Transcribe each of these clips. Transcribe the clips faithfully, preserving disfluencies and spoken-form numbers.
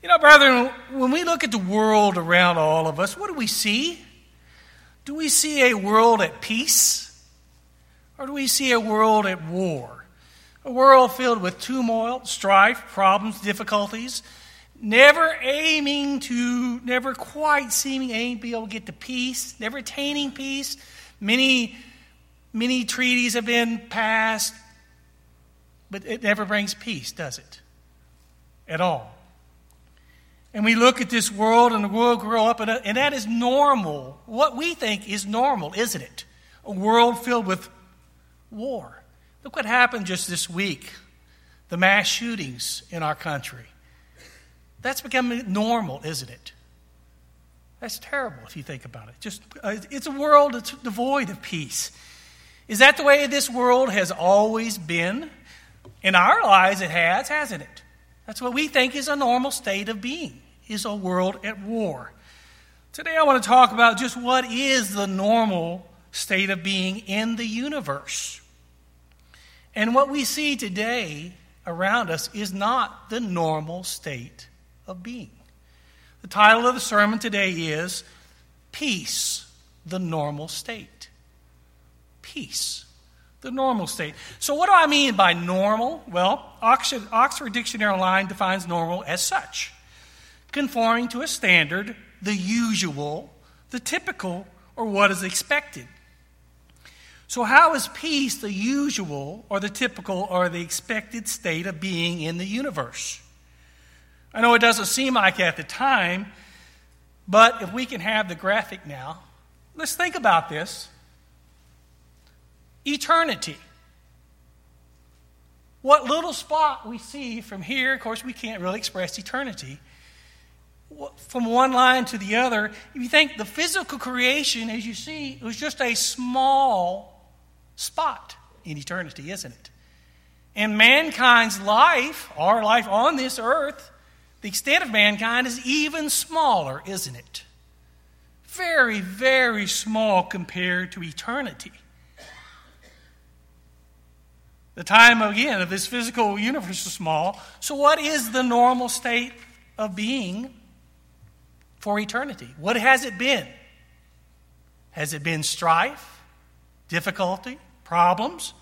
You know, brethren, when we look at the world around all of us, what do we see? Do we see a world at peace? Or do we see a world at war? A world filled with turmoil, strife, problems, difficulties, never aiming to, never quite seeming aiming to be able to get to peace, never attaining peace. Many, many treaties have been passed, but it never brings peace, does it? At all. And we look at this world, and the world grow up, and, and that is normal. What we think is normal, isn't it? A world filled with war. Look what happened just this week. The mass shootings in our country. That's becoming normal, isn't it? That's terrible if you think about it. Just uh, it's a world that's devoid of peace. Is that the way this world has always been? In our lives it has, hasn't it? That's what we think is a normal state of being, is a world at war. Today I want to talk about just what is the normal state of being in the universe. And what we see today around us is not the normal state of being. The title of the sermon today is Peace, the Normal State. Peace, the normal state. So what do I mean by normal? Well, Oxford, Oxford Dictionary Online defines normal as such: conforming to a standard, the usual, the typical, or what is expected. So how is peace the usual or the typical or the expected state of being in the universe? I know it doesn't seem like it at the time, but if we can have the graphic now, let's think about this. Eternity. What little spot we see from here, of course we can't really express eternity. From one line to the other, if you think the physical creation, as you see, it was just a small spot in eternity, isn't it? And mankind's life, our life on this earth, the extent of mankind is even smaller, isn't it? Very, very small compared to eternity. The time, again, of this physical universe is small. So what is the normal state of being for eternity? What has it been? Has it been strife, difficulty, problems?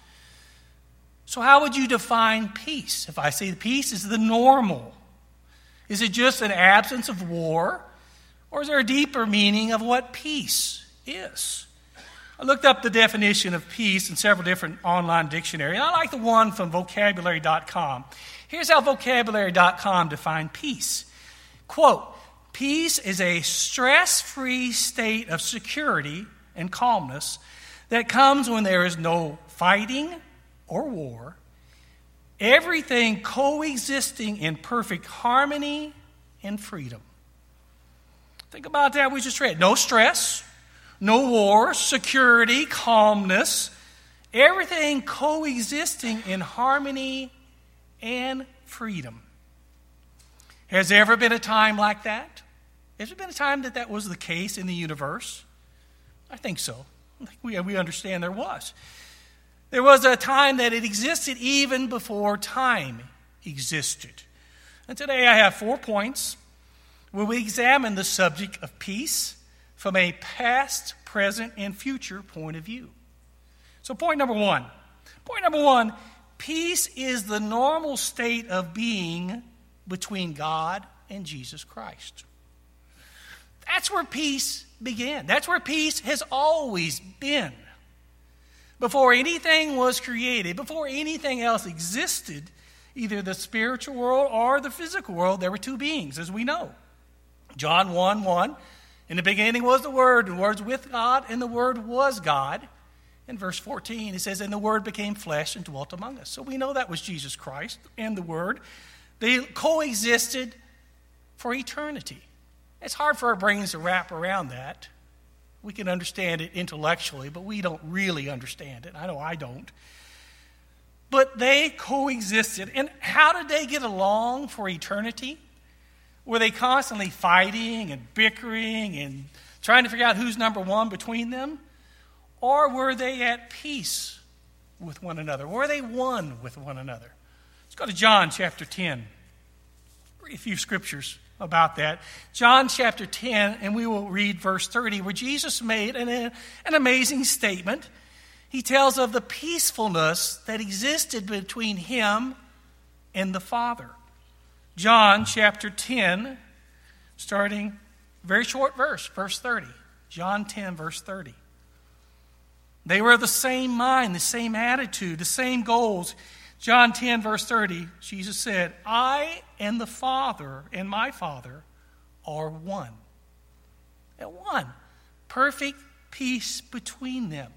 So how would you define peace? If I say peace is the normal, is it just an absence of war? Or is there a deeper meaning of what peace is? I looked up the definition of peace in several different online dictionaries, and I like the one from vocabulary dot com. Here's how vocabulary dot com defined peace. Quote, peace is a stress-free state of security and calmness that comes when there is no fighting or war, everything coexisting in perfect harmony and freedom. Think about that we just read. No stress, no war, security, calmness, everything coexisting in harmony and freedom. Has there ever been a time like that? Has there been a time that that was the case in the universe? I think so. I think we, we understand there was. There was a time that it existed even before time existed. And today I have four points where we examine the subject of peace from a past, present, and future point of view. So point number one. Point number one, peace is the normal state of being between God and Jesus Christ. That's where peace began. That's where peace has always been. Before anything was created, before anything else existed, either the spiritual world or the physical world, there were two beings, as we know. John one one, in the beginning was the Word, and the Word was with God, and the Word was God. In verse fourteen, it says, and the Word became flesh and dwelt among us. So we know that was Jesus Christ and the Word. They coexisted for eternity. It's hard for our brains to wrap around that. We can understand it intellectually, but we don't really understand it. I know I don't. But they coexisted. And how did they get along for eternity? Were they constantly fighting and bickering and trying to figure out who's number one between them? Or were they at peace with one another? Were they one with one another? Let's go to John chapter ten. Read a few scriptures about that. John chapter ten, and we will read verse thirty, where Jesus made an, an amazing statement. He tells of the peacefulness that existed between him and the Father. John chapter ten, starting very short verse, verse thirty. John ten, verse thirty. They were of the same mind, the same attitude, the same goals. John ten, verse thirty, Jesus said, I and the Father and my Father are one. At one. Perfect peace between them.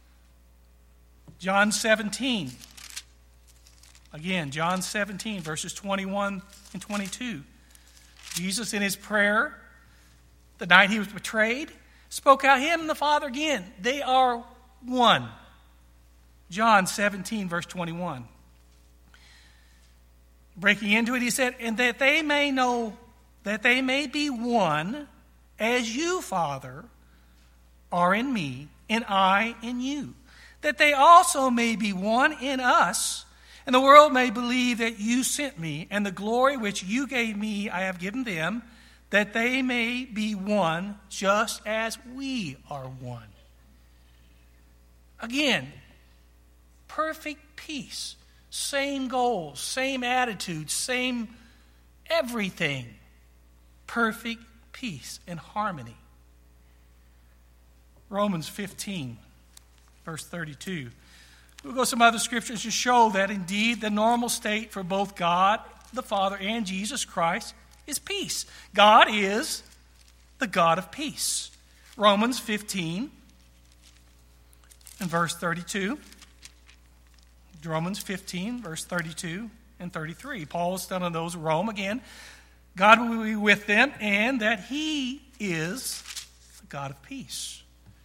John seventeen. Again, John seventeen, verses twenty-one and twenty-two. Jesus, in his prayer, the night he was betrayed, spoke out him and the Father again. They are one. John seventeen, verse twenty-one. Breaking into it, he said, and that they may know, that they may be one, as you, Father, are in me, and I in you. That they also may be one in us, and the world may believe that you sent me, and the glory which you gave me I have given them, that they may be one just as we are one. Again, perfect peace. Same goals, same attitudes, same everything. Perfect peace and harmony. Romans fifteen, verse thirty-two. We'll go to some other scriptures to show that indeed the normal state for both God, the Father, and Jesus Christ is peace. God is the God of peace. Romans fifteen and verse thirty-two. Romans fifteen, verse thirty-two and thirty-three. Paul is telling those of Rome again, God will be with them, and that he is the God of peace.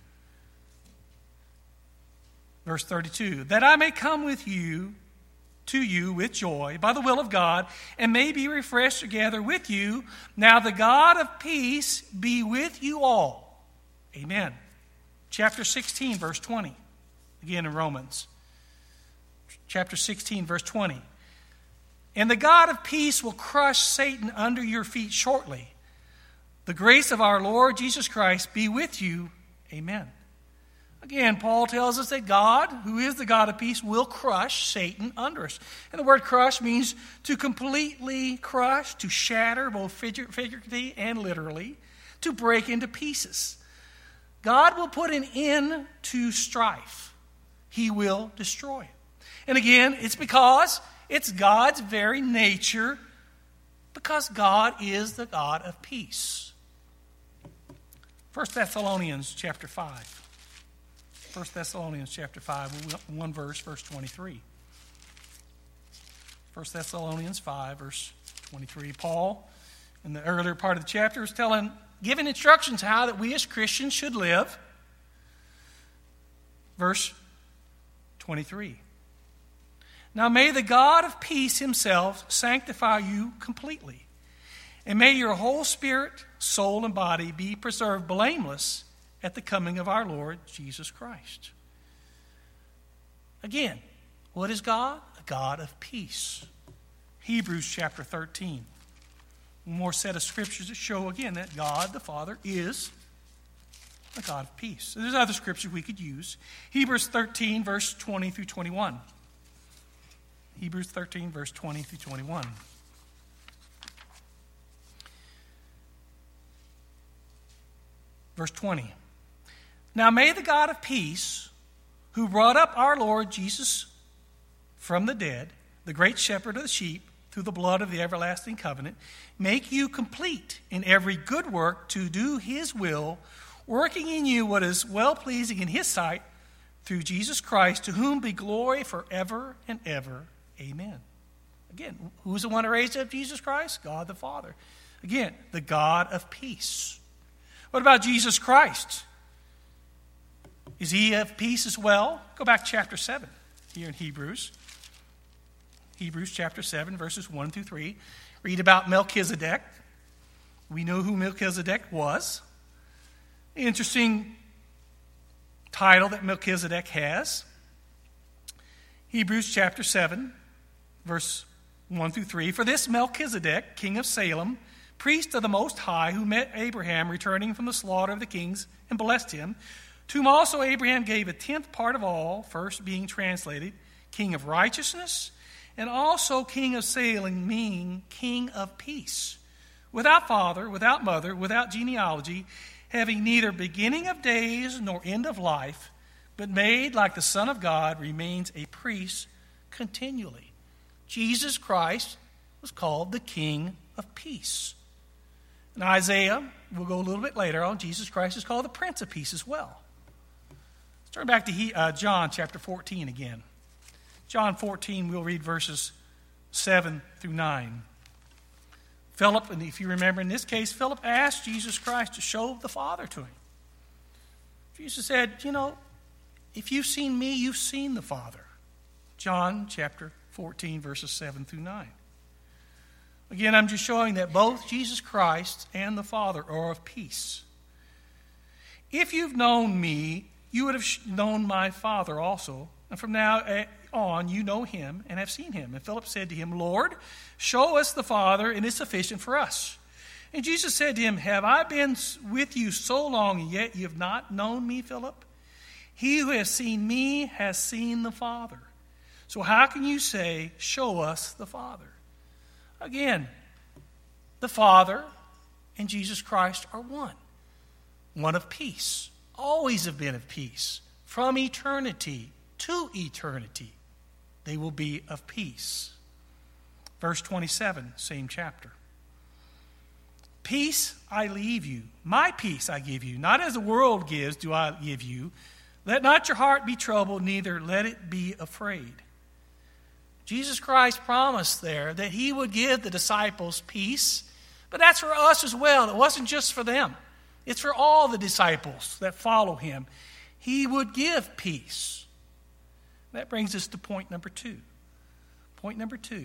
Verse thirty-two, that I may come with you, to you with joy, by the will of God, and may be refreshed together with you. Now the God of peace be with you all. Amen. Chapter sixteen, verse twenty. Again in Romans. Chapter sixteen, verse twenty. And the God of peace will crush Satan under your feet shortly. The grace of our Lord Jesus Christ be with you. Amen. Again, Paul tells us that God, who is the God of peace, will crush Satan under us. And the word crush means to completely crush, to shatter, both figuratively and literally, to break into pieces. God will put an end to strife. He will destroy it. And again, it's because it's God's very nature, because God is the God of peace. First Thessalonians chapter five. First Thessalonians chapter five, one verse, verse twenty-three. First Thessalonians five, verse twenty-three. Paul, in the earlier part of the chapter, is telling, giving instructions how that we as Christians should live. Verse twenty-three. Now may the God of peace himself sanctify you completely, and may your whole spirit, soul, and body be preserved blameless at the coming of our Lord Jesus Christ. Again, what is God? A God of peace. Hebrews chapter thirteen. One more set of scriptures that show again that God the Father is a God of peace. So there's other scriptures we could use. Hebrews thirteen, verse twenty through twenty-one. Hebrews thirteen, verse twenty through twenty-one. Verse twenty. Now may the God of peace, who brought up our Lord Jesus from the dead, the great shepherd of the sheep, through the blood of the everlasting covenant, make you complete in every good work to do his will, working in you what is well-pleasing in his sight, through Jesus Christ, to whom be glory forever and ever. Amen. Again, who's the one who raised up Jesus Christ? God the Father. Again, the God of peace. What about Jesus Christ? Is he of peace as well? Go back to chapter seven here in Hebrews. Hebrews chapter seven, verses one through three. Read about Melchizedek. We know who Melchizedek was. Interesting title that Melchizedek has. Hebrews chapter seven, verse one through three. For this Melchizedek, king of Salem, priest of the Most High, who met Abraham returning from the slaughter of the kings and blessed him, to whom also Abraham gave a tenth part of all, first being translated, King of righteousness, and also King of Salem, meaning King of peace, without father, without mother, without genealogy, having neither beginning of days nor end of life, but made like the Son of God, remains a priest continually. Jesus Christ was called the King of peace. In Isaiah, we'll go a little bit later on, Jesus Christ is called the Prince of Peace as well. Let's turn back to he, uh, John chapter fourteen again. John fourteen, we'll read verses seven through nine. Philip, and if you remember in this case, Philip asked Jesus Christ to show the Father to him. Jesus said, you know, if you've seen me, you've seen the Father. John chapter fourteen, verses seven through nine. Again, I'm just showing that both Jesus Christ and the Father are of peace. If you've known me, you would have known my Father also. And from now on, you know him and have seen him. And Philip said to him, Lord, show us the Father, and it's sufficient for us. And Jesus said to him, have I been with you so long, and yet you have not known me, Philip? He who has seen me has seen the Father. So how can you say, show us the Father? Again, the Father and Jesus Christ are one. One of peace. Always have been of peace. From eternity to eternity, they will be of peace. Verse twenty-seven, same chapter. Peace I leave you. My peace I give you. Not as the world gives do I give you. Let not your heart be troubled, neither let it be afraid. Jesus Christ promised there that he would give the disciples peace, but that's for us as well. It wasn't just for them. It's for all the disciples that follow him. He would give peace. That brings us to point number two. Point number two.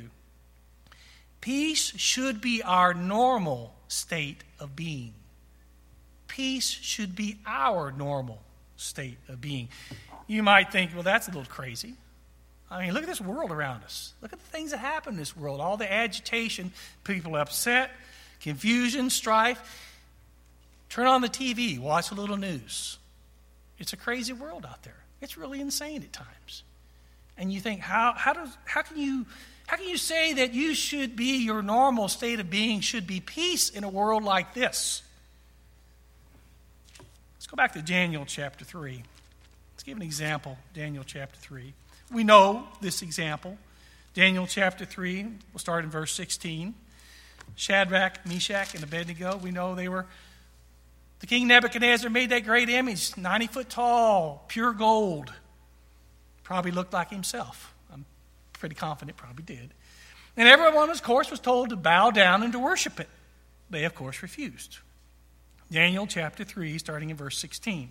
Peace should be our normal state of being. Peace should be our normal state of being. You might think, well, that's a little crazy. I mean, look at this world around us. Look at the things that happen in this world. All the agitation, people upset, confusion, strife. Turn on the T V, watch a little news. It's a crazy world out there. It's really insane at times. And you think, how how does how can you how can you say that you should be your normal state of being should be peace in a world like this? Let's go back to Daniel chapter three. Let's give an example. Daniel chapter three. We know this example. Daniel chapter three, we'll start in verse sixteen. Shadrach, Meshach, and Abednego, we know they were, the king Nebuchadnezzar made that great image, ninety foot tall, pure gold. Probably looked like himself. I'm pretty confident probably did. And everyone, of course, was told to bow down and to worship it. They, of course, refused. Daniel chapter three, starting in verse sixteen.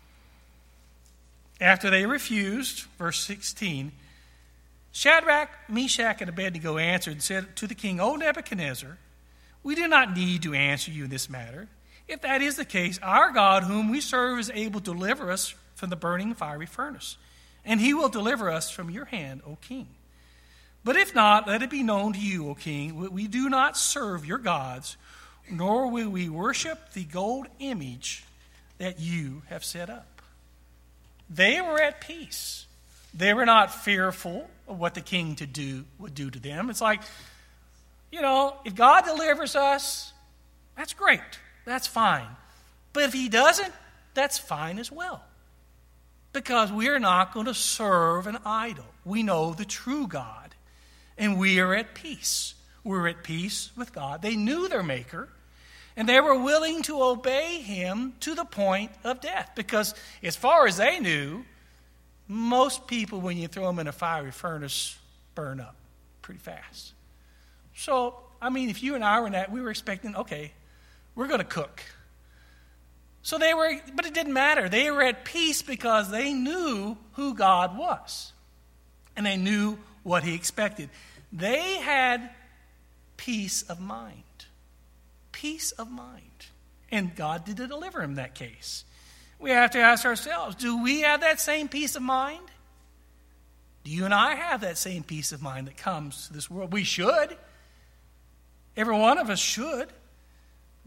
After they refused, verse sixteen, Shadrach, Meshach, and Abednego answered and said to the king, O Nebuchadnezzar, we do not need to answer you in this matter. If that is the case, our God, whom we serve, is able to deliver us from the burning fiery furnace, and he will deliver us from your hand, O king. But if not, let it be known to you, O king, we do not serve your gods, nor will we worship the gold image that you have set up. They were at peace. They were not fearful of what the king to do would do to them. It's like, you know, if God delivers us, that's great. That's fine. But if he doesn't, that's fine as well. Because we are not going to serve an idol. We know the true God. And we are at peace. We're at peace with God. They knew their Maker. And they were willing to obey him to the point of death. Because as far as they knew, most people, when you throw them in a fiery furnace, burn up pretty fast. So, I mean, if you and I were in that, we were expecting, okay, we're going to cook. So they were, but it didn't matter. They were at peace because they knew who God was. And they knew what he expected. They had peace of mind. Peace of mind. And God did deliver him in that case. We have to ask ourselves, do we have that same peace of mind? Do you and I have that same peace of mind that comes to this world? We should. Every one of us should.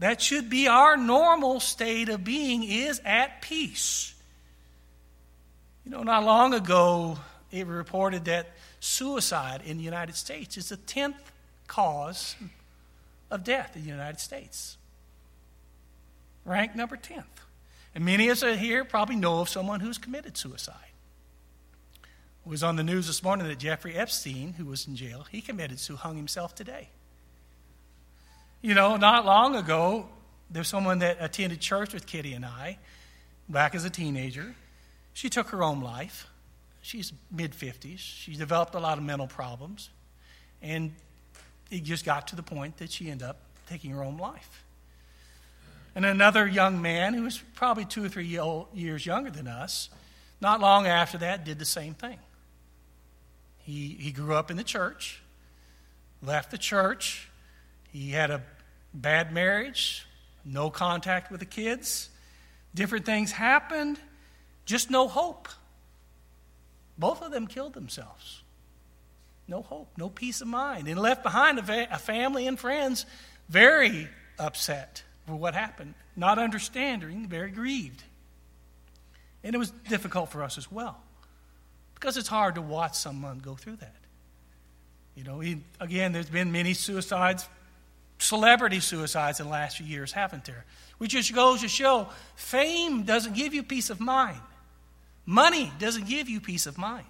That should be our normal state of being, is at peace. You know, not long ago, it was reported that suicide in the United States is the tenth cause of death in the United States. Ranked number tenth. And many of us here probably know of someone who's committed suicide. It was on the news this morning that Jeffrey Epstein, who was in jail, he committed suicide, hung himself today. You know, not long ago, there was someone that attended church with Kitty and I, back as a teenager. She took her own life. She's mid-fifties. She developed a lot of mental problems. And it just got to the point that she ended up taking her own life. And another young man who was probably two or three years younger than us, not long after that, did the same thing. He, he grew up in the church, left the church. He had a bad marriage, no contact with the kids. Different things happened, just no hope. Both of them killed themselves. No hope, no peace of mind. And left behind a, fa- a family and friends very upset for what happened, not understanding, very grieved. And it was difficult for us as well, because it's hard to watch someone go through that. You know, he, again, there's been many suicides, celebrity suicides in the last few years, haven't there? Which just goes to show fame doesn't give you peace of mind. Money doesn't give you peace of mind.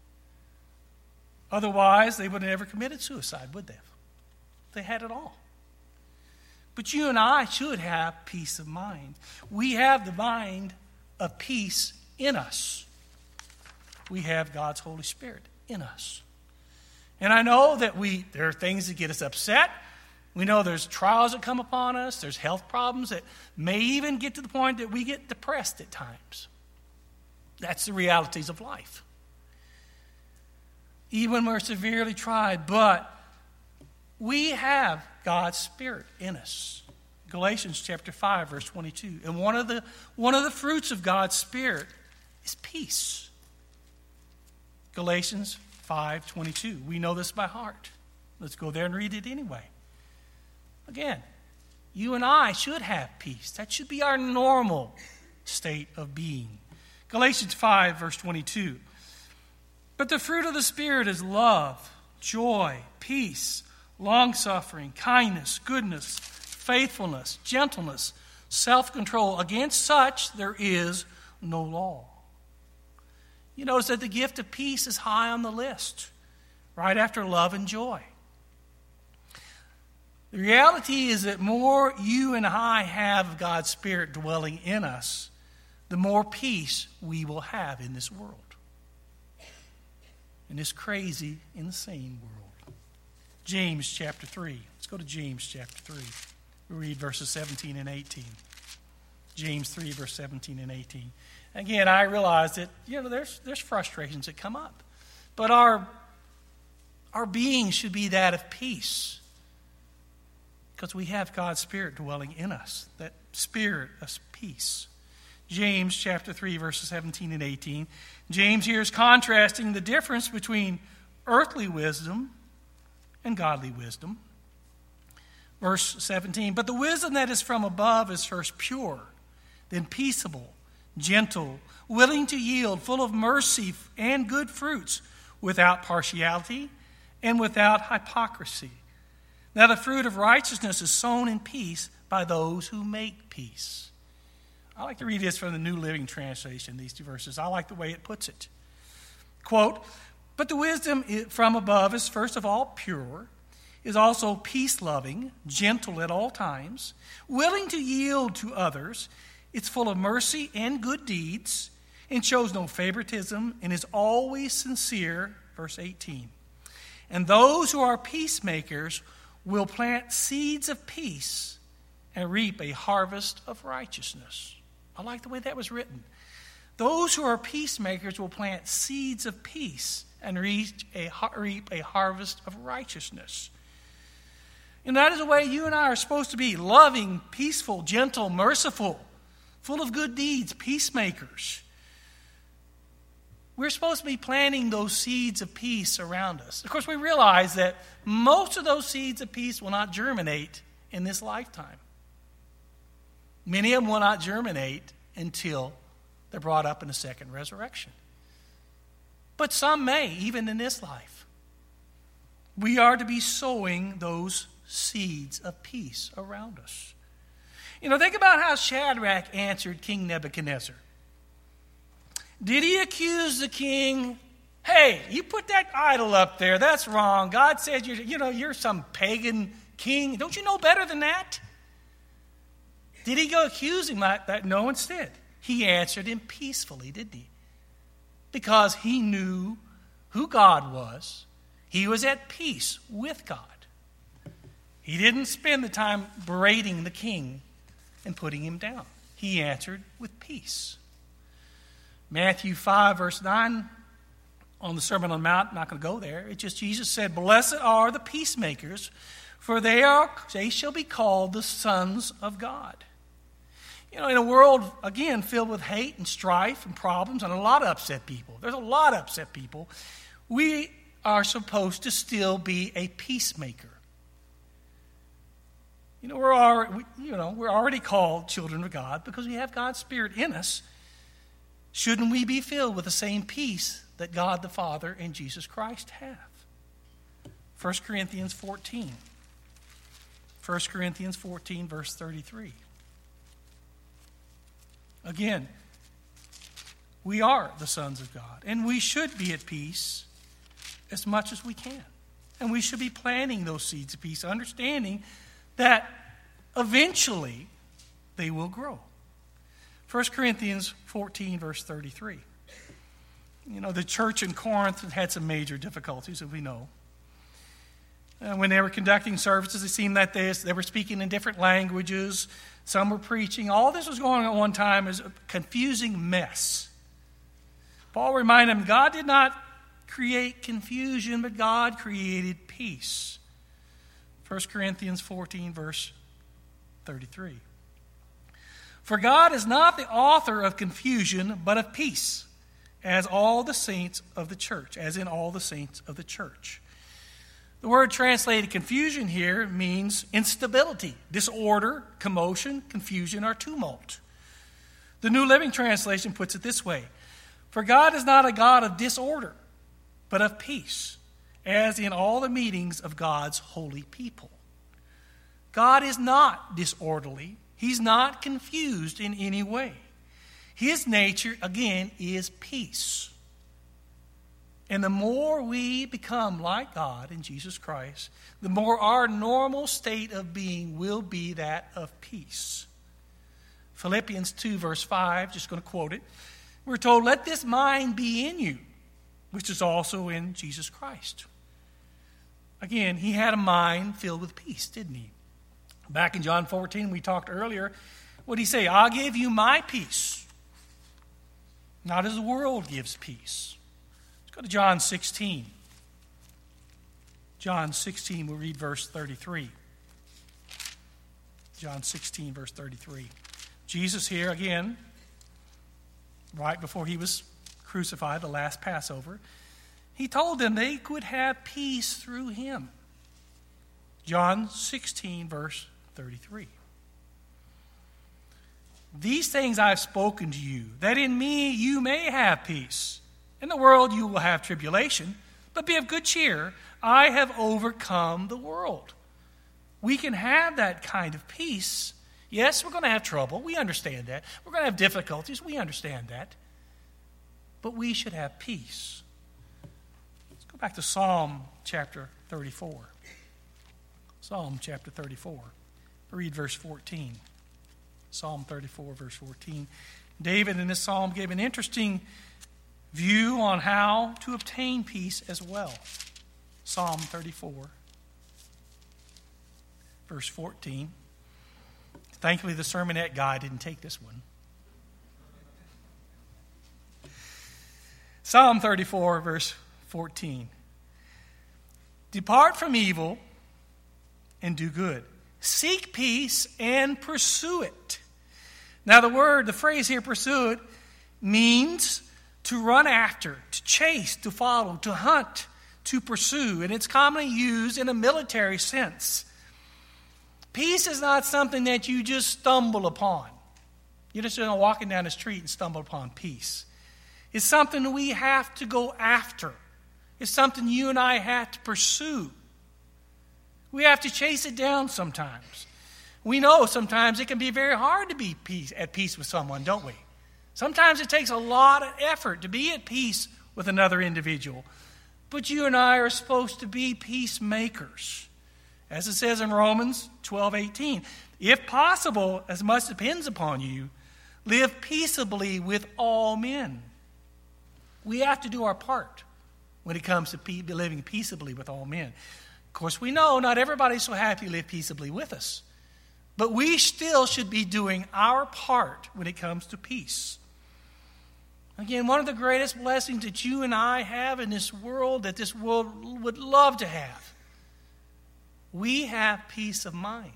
Otherwise, they would have never committed suicide, would they? They had it all. But you and I should have peace of mind. We have the mind of peace in us. We have God's Holy Spirit in us. And I know that we there are things that get us upset. We know there's trials that come upon us. There's health problems that may even get to the point that we get depressed at times. That's the realities of life. Even when we're severely tried, but we have God's Spirit in us. Galatians chapter five, verse twenty-two. And one of the one of the fruits of God's Spirit is peace. Galatians five twenty-two. We know this by heart. Let's go there and read it anyway. Again, you and I should have peace. That should be our normal state of being. Galatians five, verse twenty-two. But the fruit of the Spirit is love, joy, peace, long-suffering, kindness, goodness, faithfulness, gentleness, self-control. Against such there is no law. You notice that the gift of peace is high on the list, right after love and joy. The reality is that more you and I have God's Spirit dwelling in us, the more peace we will have in this world. In this crazy, insane world. James chapter three. Let's go to James chapter three. We read verses seventeen and eighteen. James three, verse seventeen and eighteen. Again, I realize that, you know, there's there's frustrations that come up. But our, our being should be that of peace. Because we have God's Spirit dwelling in us. That Spirit of peace. James chapter three, verses seventeen and eighteen. James here is contrasting the difference between earthly wisdom and godly wisdom. Verse seventeen, but the wisdom that is from above is first pure, then peaceable, gentle, willing to yield, full of mercy and good fruits, without partiality and without hypocrisy. Now the fruit of righteousness is sown in peace by those who make peace. I like to read this from the New Living Translation, these two verses. I like the way it puts it. Quote, but the wisdom from above is first of all pure, is also peace-loving, gentle at all times, willing to yield to others. It's full of mercy and good deeds, and shows no favoritism, and is always sincere. Verse eighteen. And those who are peacemakers will plant seeds of peace and reap a harvest of righteousness. I like the way that was written. Those who are peacemakers will plant seeds of peace and reap a, reap a harvest of righteousness. And that is the way you and I are supposed to be: loving, peaceful, gentle, merciful, full of good deeds, peacemakers. We're supposed to be planting those seeds of peace around us. Of course, we realize that most of those seeds of peace will not germinate in this lifetime. Many of them will not germinate until they're brought up in the second resurrection. But some may, even in this life. We are to be sowing those seeds of peace around us. You know, think about how Shadrach answered King Nebuchadnezzar. Did he accuse the king, hey, you put that idol up there, that's wrong. God said, you're, you know, you're some pagan king. Don't you know better than that? Did he go accuse him like that? No, instead. He answered him peacefully, didn't he? Because he knew who God was. He was at peace with God. He didn't spend the time berating the king and putting him down. He answered with peace. Matthew five, verse nine, on the Sermon on the Mount, I'm not going to go there. It's just Jesus said, blessed are the peacemakers, for they are they shall be called the sons of God. You know, in a world, again, filled with hate and strife and problems and a lot of upset people, there's a lot of upset people, we are supposed to still be a peacemaker. You know, we're already, you know, we're already called children of God because we have God's Spirit in us. Shouldn't we be filled with the same peace that God the Father and Jesus Christ have? First Corinthians fourteen. First Corinthians fourteen, verse thirty-three. Again, we are the sons of God, and we should be at peace as much as we can. And we should be planting those seeds of peace, understanding that eventually they will grow. First Corinthians fourteen, verse thirty-three. You know, the church in Corinth had some major difficulties, as we know. Uh, when they were conducting services, it seemed that they, they were speaking in different languages. Some were preaching. All this was going on at one time as a confusing mess. Paul reminded them, God did not create confusion, but God created peace. First Corinthians fourteen, verse thirty-three. For God is not the author of confusion, but of peace, as all the saints of the church, as in all the saints of the church. The word translated confusion here means instability, disorder, commotion, confusion, or tumult. The New Living Translation puts it this way: for God is not a God of disorder, but of peace, as in all the meetings of God's holy people. God is not disorderly. He's not confused in any way. His nature, again, is peace. And the more we become like God in Jesus Christ, the more our normal state of being will be that of peace. Philippians two, verse five, just going to quote it. We're told, let this mind be in you, which is also in Jesus Christ. Again, he had a mind filled with peace, didn't he? Back in John fourteen, we talked earlier, what did he say? I'll give you my peace, not as the world gives peace. Let's go to John sixteen. John sixteen, we'll read verse thirty-three. John sixteen, verse thirty-three. Jesus here again, right before he was crucified, the last Passover, he told them they could have peace through him. John sixteen, verse thirty-three. These things I have spoken to you, that in me you may have peace. In the world you will have tribulation, but be of good cheer. I have overcome the world. We can have that kind of peace. Yes, we're going to have trouble. We understand that. We're going to have difficulties. We understand that. But we should have peace. Let's go back to Psalm chapter thirty-four. Psalm chapter thirty-four. Read verse fourteen. Psalm thirty-four, verse fourteen. David in this psalm gave an interesting view on how to obtain peace as well. Psalm thirty-four, verse fourteen. Thankfully, the sermonette guy didn't take this one. Psalm thirty-four, verse fourteen. Depart from evil and do good. Seek peace and pursue it. Now the word, the phrase here, pursue it, means to run after, to chase, to follow, to hunt, to pursue. And it's commonly used in a military sense. Peace is not something that you just stumble upon. You're just not walking down the street and stumble upon peace. It's something we have to go after. It's something you and I have to pursue. We have to chase it down sometimes. We know sometimes it can be very hard to be peace, at peace with someone, don't we? Sometimes it takes a lot of effort to be at peace with another individual. But you and I are supposed to be peacemakers. As it says in Romans twelve eighteen, if possible, as much depends upon you, live peaceably with all men. We have to do our part when it comes to pe- living peaceably with all men. Of course, we know not everybody's so happy to live peaceably with us. But we still should be doing our part when it comes to peace. Again, one of the greatest blessings that you and I have in this world, that this world would love to have, we have peace of mind.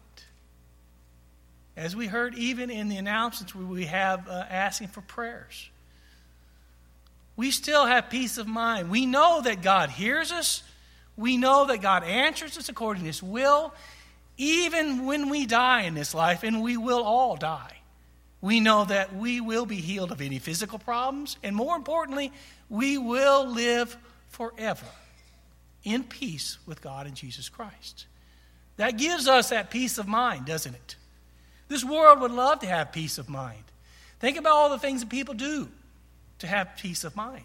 As we heard even in the announcements where we have uh, asking for prayers. We still have peace of mind. We know that God hears us. We know that God answers us according to His will. Even when we die in this life, and we will all die, we know that we will be healed of any physical problems. And more importantly, we will live forever in peace with God and Jesus Christ. That gives us that peace of mind, doesn't it? This world would love to have peace of mind. Think about all the things that people do to have peace of mind.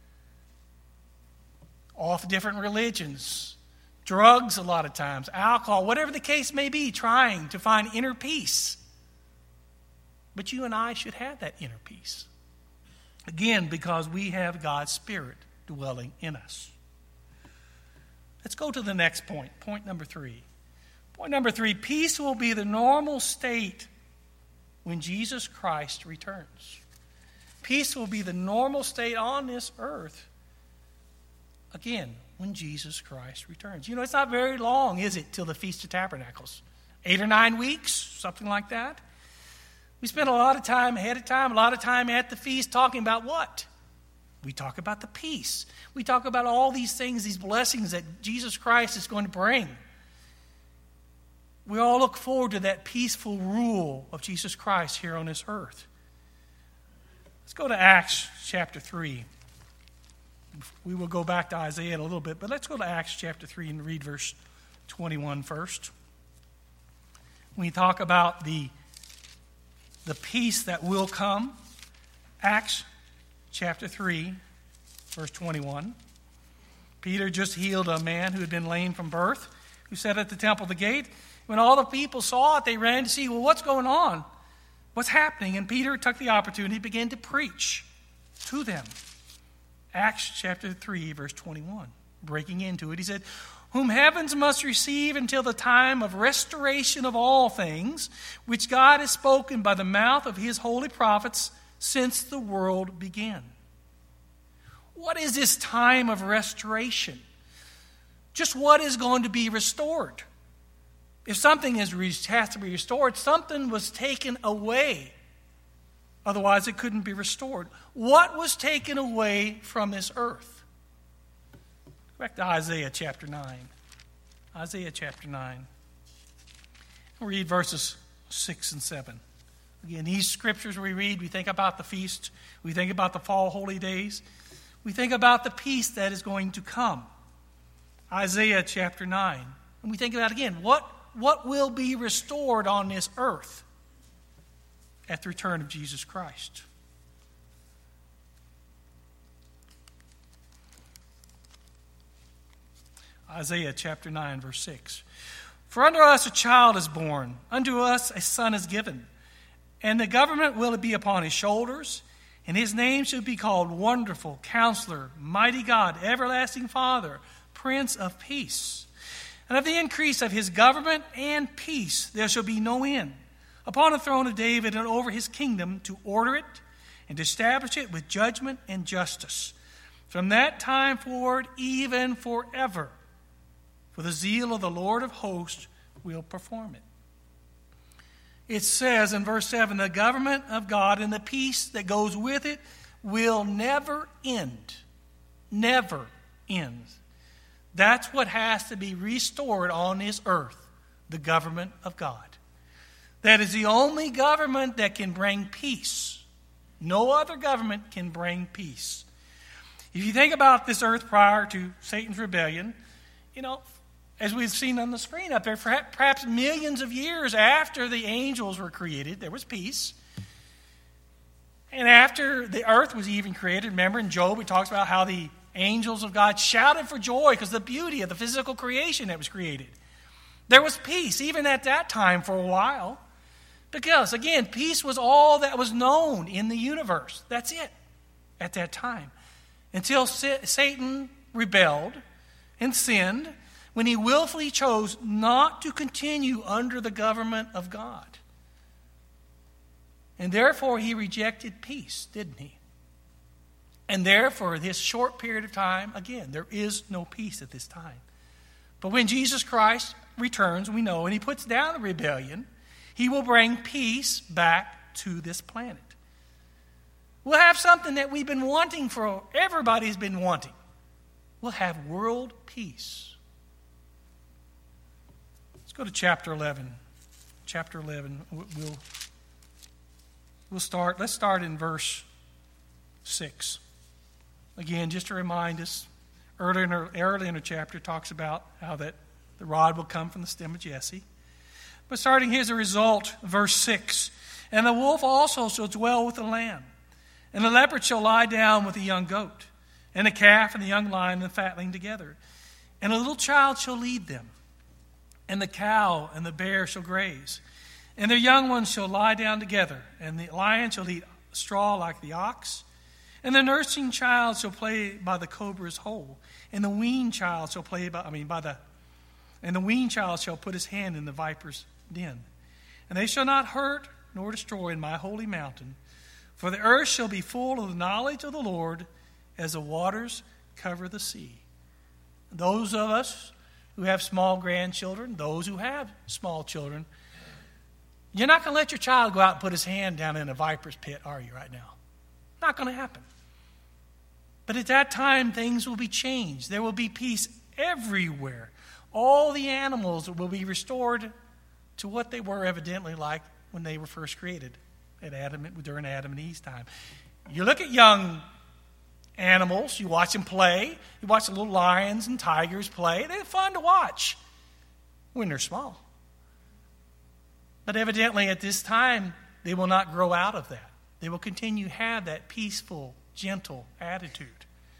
All the different religions, drugs a lot of times, alcohol, whatever the case may be, trying to find inner peace. But you and I should have that inner peace. Again, because we have God's Spirit dwelling in us. Let's go to the next point, point number three. Point number three, peace will be the normal state when Jesus Christ returns. Peace will be the normal state on this earth, again, when Jesus Christ returns. You know, it's not very long, is it, till the Feast of Tabernacles? Eight or nine weeks, something like that. We spend a lot of time ahead of time, a lot of time at the feast talking about what? We talk about the peace. We talk about all these things, these blessings that Jesus Christ is going to bring. We all look forward to that peaceful rule of Jesus Christ here on this earth. Let's go to Acts chapter three. We will go back to Isaiah in a little bit, but let's go to Acts chapter three and read verse twenty-one first. We talk about the, the peace that will come. Acts chapter three, verse twenty-one. Peter just healed a man who had been lame from birth, who sat at the temple of the gate. When all the people saw it, they ran to see, well, what's going on? What's happening? And Peter took the opportunity and began to preach to them. Acts chapter three, verse twenty-one. Breaking into it, he said, whom heavens must receive until the time of restoration of all things, which God has spoken by the mouth of his holy prophets since the world began. What is this time of restoration? Just what is going to be restored? If something is, has to be restored, something was taken away. Otherwise, it couldn't be restored. What was taken away from this earth? Go back to Isaiah chapter nine. Isaiah chapter nine. We'll read verses six and seven. Again, these scriptures we read, we think about the feast. We think about the fall holy days. We think about the peace that is going to come. Isaiah chapter nine. And we think about, again, what What will be restored on this earth at the return of Jesus Christ? Isaiah chapter nine, verse six. For unto us a child is born, unto us a son is given, and the government will be upon his shoulders, and his name shall be called Wonderful, Counselor, Mighty God, Everlasting Father, Prince of Peace. And of the increase of his government and peace there shall be no end, upon the throne of David and over his kingdom, to order it and to establish it with judgment and justice, from that time forward even forever. For the zeal of the Lord of hosts will perform it. It says in verse seven, the government of God and the peace that goes with it will never end. Never end. That's what has to be restored on this earth, the government of God. That is the only government that can bring peace. No other government can bring peace. If you think about this earth prior to Satan's rebellion, you know, as we've seen on the screen up there, perhaps millions of years after the angels were created, there was peace. And after the earth was even created, remember in Job, it talks about how the angels of God shouted for joy because of the beauty of the physical creation that was created. There was peace even at that time for a while. Because, again, peace was all that was known in the universe. That's it at that time. Until Satan rebelled and sinned when he willfully chose not to continue under the government of God. And therefore he rejected peace, didn't he? And therefore this short period of time, again, there is no peace at this time. But when Jesus Christ returns, we know, and he puts down the rebellion, he will bring peace back to this planet. We'll have something that we've been wanting for, everybody's been wanting. We'll have world peace. Let's go to chapter eleven. Chapter eleven, we'll, we'll start, let's start in verse six. Again, just to remind us, earlier in, the, earlier in the chapter talks about how that the rod will come from the stem of Jesse. But starting here as a result, verse six, and the wolf also shall dwell with the lamb, and the leopard shall lie down with the young goat, and the calf and the young lion and the fatling together. And a little child shall lead them, and the cow and the bear shall graze, and their young ones shall lie down together, and the lion shall eat straw like the ox, and the nursing child shall play by the cobra's hole, and the weaned child shall play by, I mean, by the, and the weaned child shall put his hand in the viper's den. And they shall not hurt nor destroy in my holy mountain, for the earth shall be full of the knowledge of the Lord as the waters cover the sea. Those of us who have small grandchildren, those who have small children, you're not going to let your child go out and put his hand down in a viper's pit, are you, right now? Not going to happen. But at that time, things will be changed. There will be peace everywhere. All the animals will be restored to what they were evidently like when they were first created at Adam, during Adam and Eve's time. You look at young animals, you watch them play, you watch the little lions and tigers play. They're fun to watch when they're small. But evidently at this time, they will not grow out of that. They will continue to have that peaceful, gentle attitude.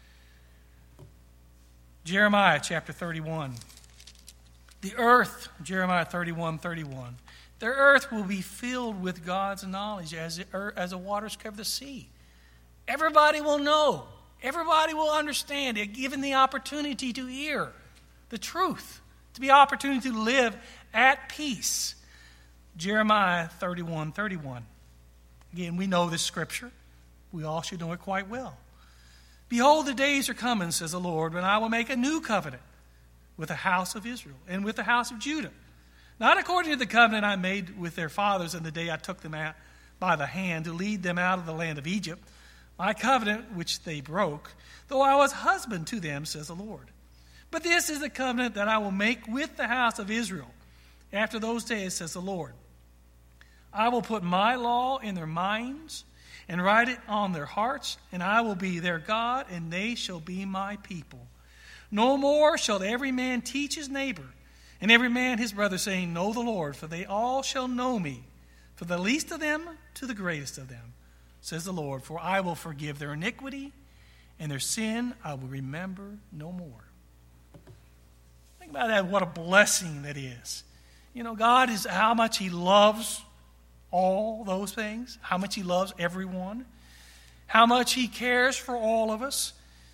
Jeremiah chapter thirty-one. The earth, Jeremiah thirty-one, thirty-one. The earth will be filled with God's knowledge as, the earth, as the waters cover the sea. Everybody will know. Everybody will understand. Given the opportunity to hear the truth, to be opportunity to live at peace. Jeremiah thirty-one, thirty-one. Again, we know this scripture. We all should know it quite well. Behold, the days are coming, says the Lord, when I will make a new covenant with the house of Israel and with the house of Judah. Not according to the covenant I made with their fathers in the day I took them out by the hand to lead them out of the land of Egypt, my covenant which they broke, though I was husband to them, says the Lord. But this is the covenant that I will make with the house of Israel after those days, says the Lord. I will put my law in their minds and write it on their hearts, and I will be their God, and they shall be my people. No more shall every man teach his neighbor, and every man his brother, saying, Know the Lord, for they all shall know me, from the least of them to the greatest of them, says the Lord. For I will forgive their iniquity, and their sin I will remember no more. Think about that, what a blessing that is. You know, God is how much he loves all those things, how much he loves everyone, how much he cares for all of us.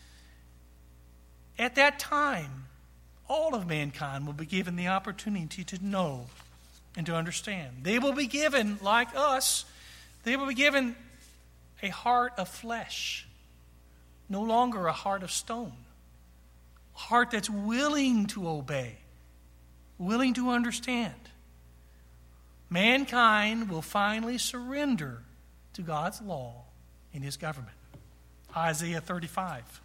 At that time, all of mankind will be given the opportunity to know and to understand. They will be given, like us, they will be given a heart of flesh, no longer a heart of stone, a heart that's willing to obey, willing to understand. Mankind will finally surrender to God's law in his government. Isaiah thirty-five.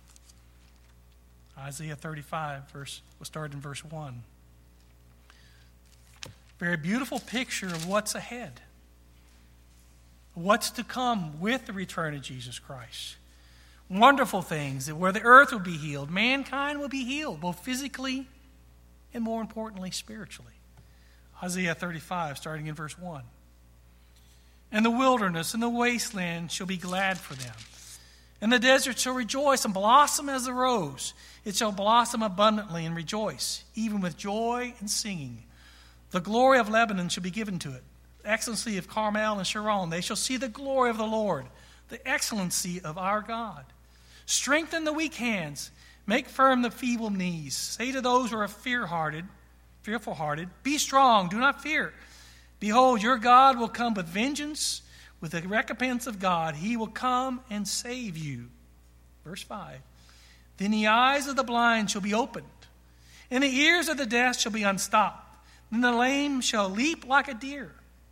Isaiah thirty-five, verse, we'll start in verse one. Very beautiful picture of what's ahead. What's to come with the return of Jesus Christ. Wonderful things, that where the earth will be healed, mankind will be healed, both physically and more importantly, spiritually. Isaiah thirty-five, starting in verse one. And the wilderness and the wasteland shall be glad for them. And the desert shall rejoice and blossom as the rose. It shall blossom abundantly and rejoice, even with joy and singing. The glory of Lebanon shall be given to it. The excellency of Carmel and Sharon. They shall see the glory of the Lord, the excellency of our God. Strengthen the weak hands. Make firm the feeble knees. Say to those who are fear-hearted, fearful-hearted, be strong, do not fear. Behold, your God will come with vengeance, with the recompense of God. He will come and save you. Verse five. Then the eyes of the blind shall be opened, and the ears of the deaf shall be unstopped. Then the lame shall leap like a deer,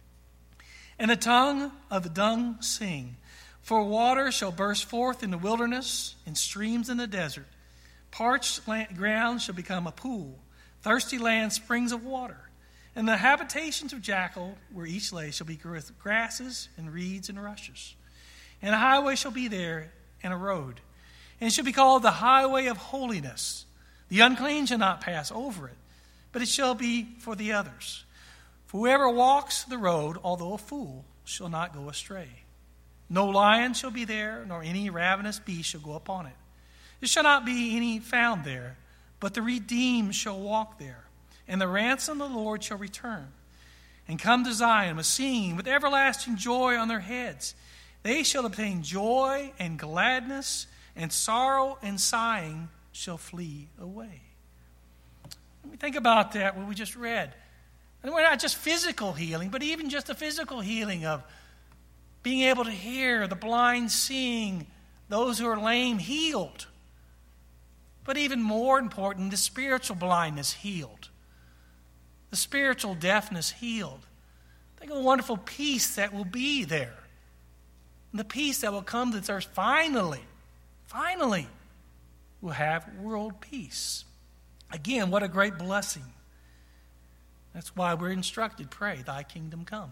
and the tongue of the dumb sing. For water shall burst forth in the wilderness, and streams in the desert. Parched ground shall become a pool, thirsty land springs of water. And the habitations of jackal, where each lay, shall be with grasses and reeds and rushes. And a highway shall be there, and a road. And it shall be called the highway of holiness. The unclean shall not pass over it, but it shall be for the others. For whoever walks the road, although a fool, shall not go astray. No lion shall be there, nor any ravenous beast shall go upon it. There shall not be any found there, but the redeemed shall walk there. And the ransom of the Lord shall return, and come to Zion with singing, with everlasting joy on their heads. They shall obtain joy and gladness, and sorrow and sighing shall flee away. Let me think about that, what we just read. And we're not just physical healing, but even just the physical healing of being able to hear, the blind seeing, those who are lame healed. But even more important, the spiritual blindness healed. The spiritual deafness healed. Think of the wonderful peace that will be there. And the peace that will come to earth finally, finally, we'll have world peace. Again, what a great blessing. That's why we're instructed, pray, thy kingdom come.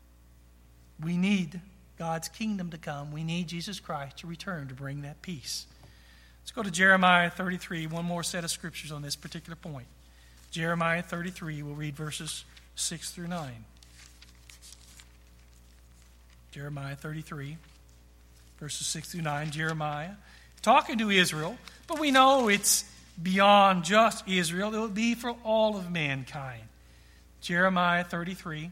We need God's kingdom to come. We need Jesus Christ to return to bring that peace. Let's go to Jeremiah thirty-three, one more set of scriptures on this particular point. Jeremiah thirty-three, we'll read verses six through nine. Jeremiah thirty-three, verses six through nine. Jeremiah talking to Israel, but we know it's beyond just Israel. It will be for all of mankind. Jeremiah thirty-three,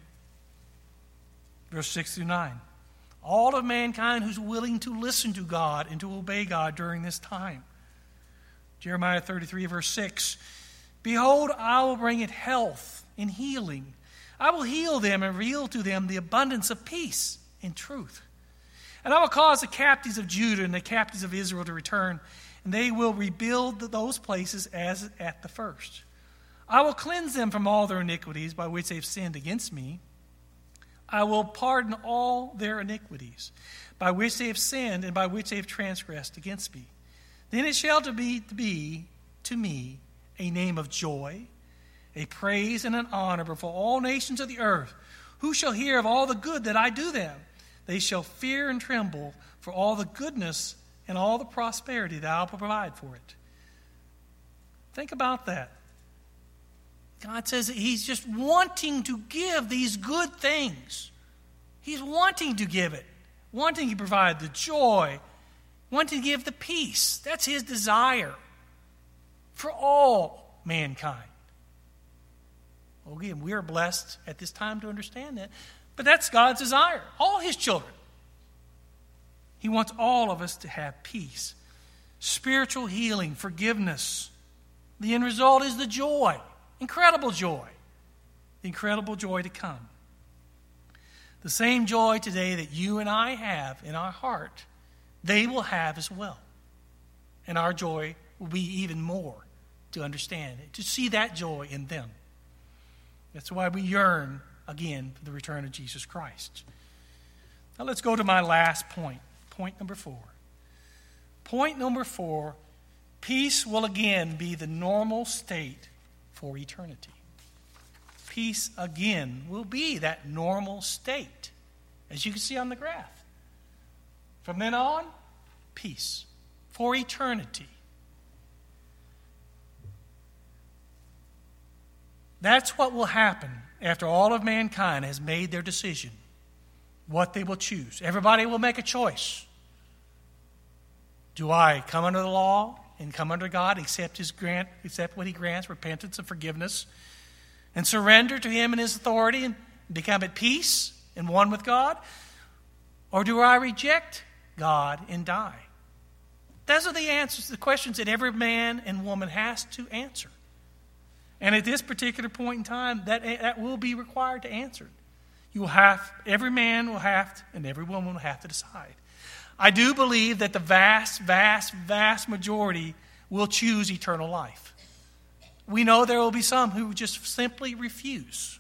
verse six through nine. All of mankind who's willing to listen to God and to obey God during this time. Jeremiah thirty-three, verse six. Behold, I will bring it health and healing. I will heal them and reveal to them the abundance of peace and truth. And I will cause the captives of Judah and the captives of Israel to return, and they will rebuild those places as at the first. I will cleanse them from all their iniquities by which they've sinned against me. I will pardon all their iniquities by which they have sinned and by which they have transgressed against me. Then it shall to be, to be to me a name of joy, a praise and an honor before all nations of the earth. Who shall hear of all the good that I do them? They shall fear and tremble for all the goodness and all the prosperity that I will provide for it. Think about that. God says that He's just wanting to give these good things. He's wanting to give it. Wanting to provide the joy. Wanting to give the peace. That's His desire for all mankind. Well, again, we are blessed at this time to understand that. But that's God's desire. All His children. He wants all of us to have peace. Spiritual healing, forgiveness. The end result is the joy. Incredible joy. The incredible joy to come. The same joy today that you and I have in our heart, they will have as well. And our joy will be even more to understand it, to see that joy in them. That's why we yearn, again, for the return of Jesus Christ. Now let's go to my last point. Point number four. Point number four, peace will again be the normal state for eternity. peace again will be that normal state, as you can see on the graph. From then on, peace for eternity. That's what will happen after all of mankind has made their decision, what they will choose. Everybody will make a choice. Do I come under the law and come under God, accept His grant, accept what He grants, repentance and forgiveness, and surrender to Him and His authority and become at peace and one with God? Or do I reject God and die? Those are the answers, the questions that every man and woman has to answer. And at this particular point in time, that, that will be required to answer. You will have, every man will have to, and every woman will have to decide. I do believe that the vast, vast, vast majority will choose eternal life. We know there will be some who just simply refuse.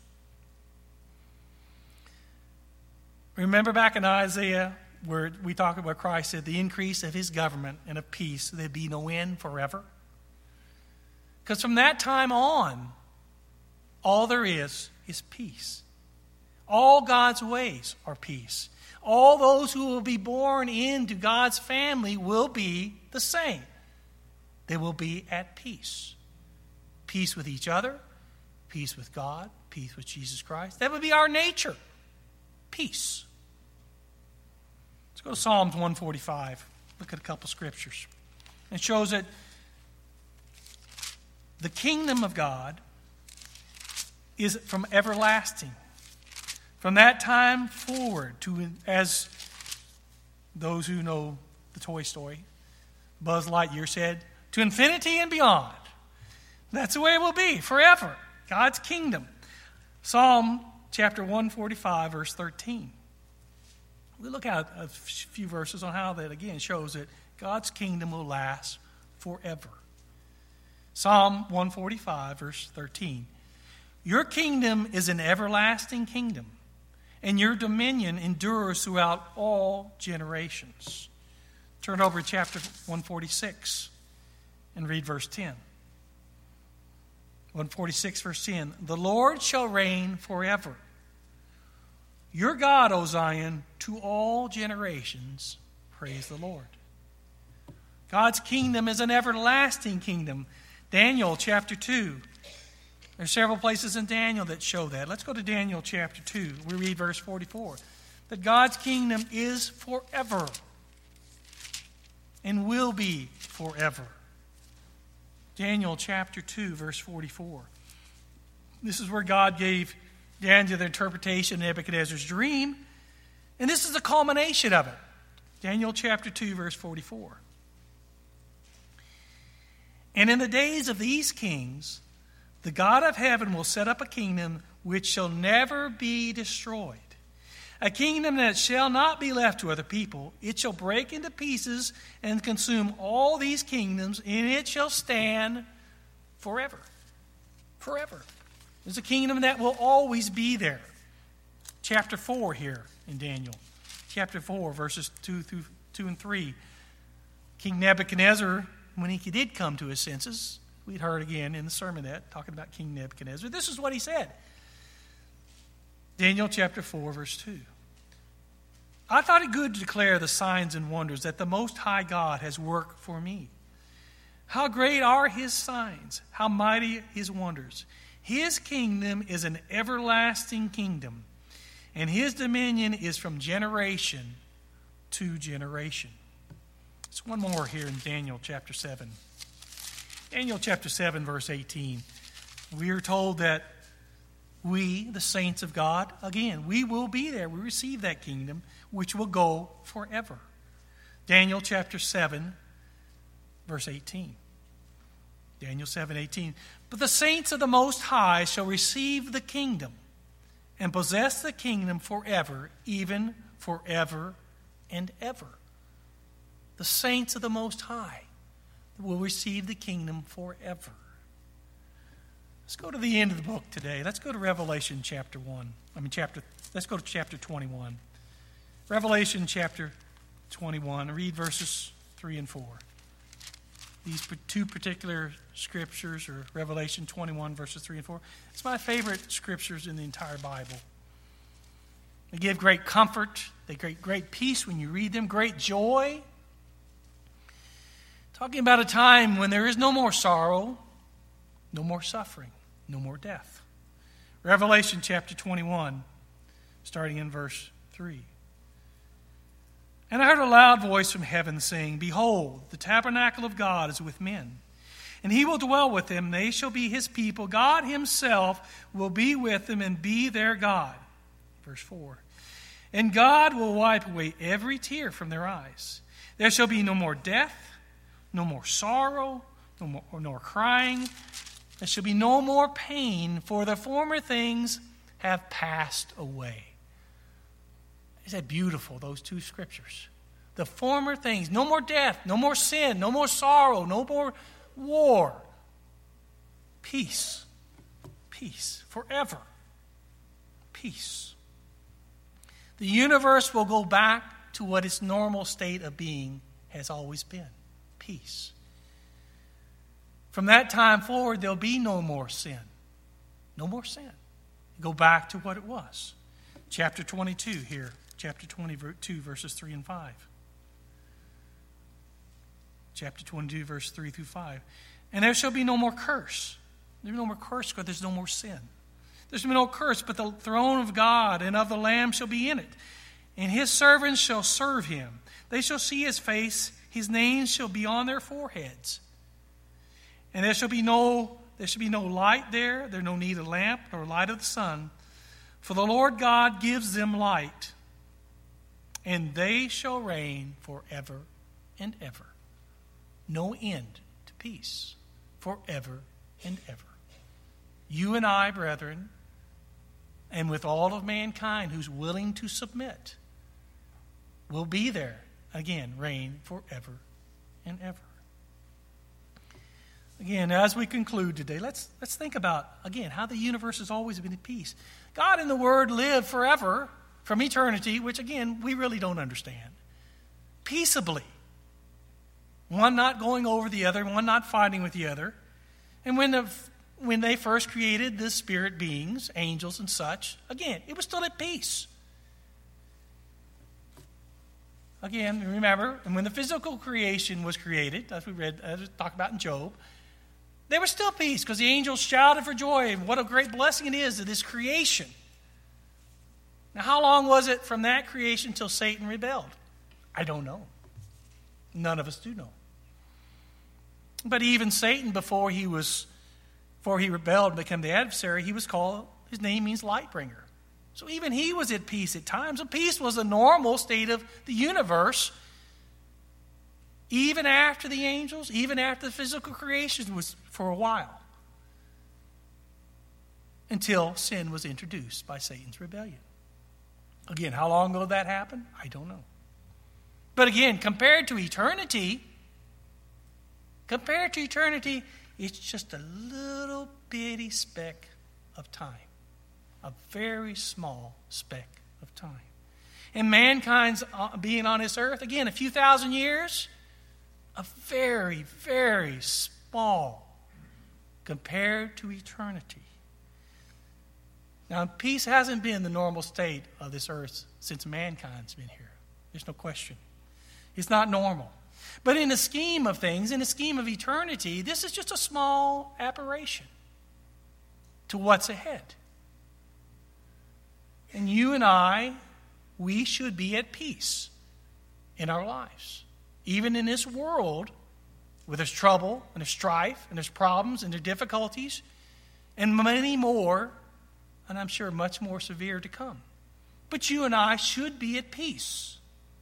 Remember back in Isaiah where we talk about Christ said, the increase of His government and of peace, there'd be no end forever. Because from that time on, all there is is peace. All God's ways are peace. All those who will be born into God's family will be the same. They will be at peace. Peace with each other, peace with God, peace with Jesus Christ. That would be our nature. Peace. Let's go to Psalms one forty-five. Look at a couple scriptures. It shows that the kingdom of God is from everlasting. From that time forward, to as those who know the Toy Story, Buzz Lightyear said, to infinity and beyond. That's the way it will be forever. God's kingdom. Psalm chapter one forty-five, verse thirteen. We look at a few verses on how that again shows that God's kingdom will last forever. Psalm one forty-five, verse thirteen. Your kingdom is an everlasting kingdom, and your dominion endures throughout all generations. Turn over to chapter one forty-six and read verse ten. one forty-six, verse ten. The Lord shall reign forever. Your God, O Zion, to all generations, praise the Lord. God's kingdom is an everlasting kingdom. Daniel chapter two. There are several places in Daniel that show that. Let's go to Daniel chapter two. We read verse forty-four. That God's kingdom is forever and will be forever. Daniel chapter two, verse forty-four. This is where God gave Daniel the interpretation of Nebuchadnezzar's dream. And this is the culmination of it. Daniel chapter two, verse forty-four. And in the days of these kings, the God of heaven will set up a kingdom which shall never be destroyed. A kingdom that shall not be left to other people. It shall break into pieces and consume all these kingdoms, and it shall stand forever. Forever. There's a kingdom that will always be there. Chapter four here in Daniel. Chapter four, verses two through two and three. King Nebuchadnezzar, when he did come to his senses, we'd heard again in the sermon that, talking about King Nebuchadnezzar, this is what he said. Daniel chapter four, verse two. I thought it good to declare the signs and wonders that the Most High God has worked for me. How great are His signs, how mighty His wonders. His kingdom is an everlasting kingdom, and His dominion is from generation to generation. There's one more here in Daniel chapter seven. Daniel chapter seven, verse eighteen. We are told that we, the saints of God, again, we will be there. We receive that kingdom, which will go forever. Daniel chapter seven, verse eighteen. Daniel seven, eighteen. But the saints of the Most High shall receive the kingdom and possess the kingdom forever, even forever and ever. The saints of the Most High will receive the kingdom forever. Let's go to the end of the book today. Let's go to Revelation chapter one. I mean, chapter. Let's go to chapter twenty-one. Revelation chapter twenty-one. Read verses three and four. these two particular scriptures, or Revelation twenty-one, verses three and four. It's my favorite scriptures in the entire Bible. They give great comfort. They give great peace when you read them, great joy. Talking about a time when there is no more sorrow, no more suffering, no more death. Revelation chapter twenty-one, starting in verse three. And I heard a loud voice from heaven saying, Behold, the tabernacle of God is with men, and he will dwell with them. They shall be his people. God himself will be with them and be their God. Verse four. And God will wipe away every tear from their eyes. There shall be no more death, no more sorrow, no more, nor crying. There shall be no more pain, for the former things have passed away. Isn't that beautiful, those two scriptures? The former things, no more death, no more sin, no more sorrow, no more war. Peace. Peace. Forever. Peace. The universe will go back to what its normal state of being has always been. Peace. From that time forward, there'll be no more sin. No more sin. Go back to what it was. Chapter twenty-two here. Chapter twenty-two, verses three and five. Chapter twenty-two, verse three through five. And there shall be no more curse. There's no more curse because there's no more sin. There shall be no curse, but the throne of God and of the Lamb shall be in it. And his servants shall serve him. They shall see his face. His name shall be on their foreheads. And there shall be no, there shall be no light there. There no need of lamp nor light of the sun. For the Lord God gives them light. And they shall reign forever and ever. No end to peace. Forever and ever. You and I, brethren, and with all of mankind who's willing to submit, will be there, again, reign forever and ever. Again, as we conclude today, let's, let's think about, again, how the universe has always been at peace. God and the Word live forever, from eternity, which, again, we really don't understand, peaceably. One not going over the other, one not fighting with the other. And when the when they first created the spirit beings, angels and such, again, it was still at peace. Again, remember, and when the physical creation was created, as we read, as we talked about in Job, there was still peace because the angels shouted for joy. And what a great blessing it is to this creation. Now, how long was it from that creation till Satan rebelled? I don't know. None of us do know. But even Satan, before he was, before he rebelled and became the adversary, he was called, his name means light bringer. So even he was at peace at times. So peace was a normal state of the universe. Even after the angels, even after the physical creation was for a while. Until sin was introduced by Satan's rebellion. Again, how long ago that happened? I don't know. But again, compared to eternity, compared to eternity, it's just a little bitty speck of time. A very small speck of time. And mankind's being on this earth, again, a few thousand years, a very, very small compared to eternity. Now, peace hasn't been the normal state of this earth since mankind's been here. There's no question. It's not normal. But in the scheme of things, in the scheme of eternity, this is just a small aberration to what's ahead. And you and I, we should be at peace in our lives. Even in this world, where there's trouble and there's strife and there's problems and there's difficulties and many more, and I'm sure much more severe to come. But you and I should be at peace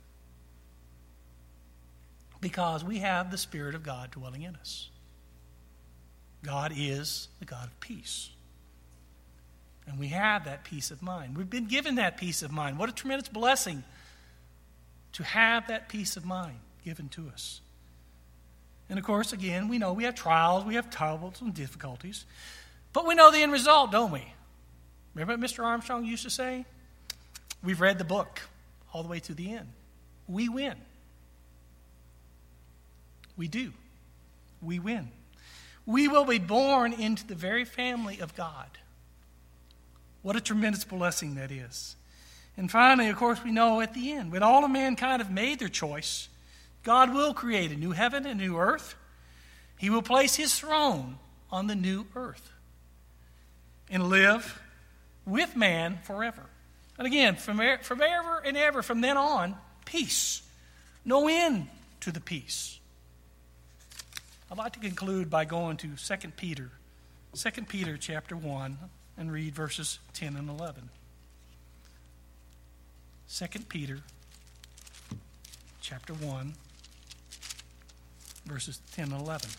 because we have the Spirit of God dwelling in us. God is the God of peace. And we have that peace of mind. We've been given that peace of mind. What a tremendous blessing to have that peace of mind given to us. And of course, again, we know we have trials, we have troubles and difficulties. But we know the end result, don't we? Remember what Mister Armstrong used to say? We've read the book all the way to the end. We win. We do. we win. We will be born into the very family of God. What a tremendous blessing that is. And finally, of course, we know at the end, when all of mankind have made their choice, God will create a new heaven and a new earth. He will place his throne on the new earth and live with man forever. And again, from ever and ever, from then on, peace. No end to the peace. I'd like to conclude by going to Second Peter, Second Peter chapter one, and read verses ten and eleven. Second Peter chapter one, verses ten and eleven.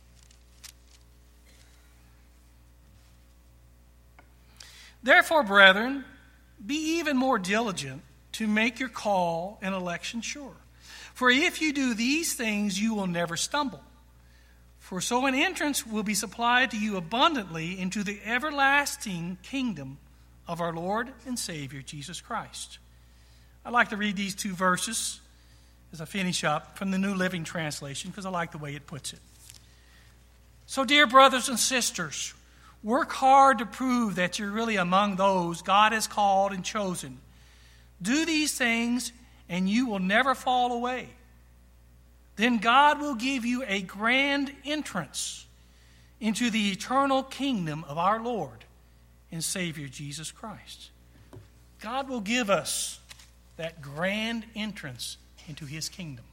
Therefore, brethren, be even more diligent to make your call and election sure. For if you do these things, you will never stumble. For so an entrance will be supplied to you abundantly into the everlasting kingdom of our Lord and Savior, Jesus Christ. I'd like to read these two verses as I finish up from the New Living Translation, because I like the way it puts it. So, dear brothers and sisters, work hard to prove that you're really among those God has called and chosen. Do these things, and you will never fall away. Then God will give you a grand entrance into the eternal kingdom of our Lord and Savior, Jesus Christ. God will give us that grand entrance into his kingdom.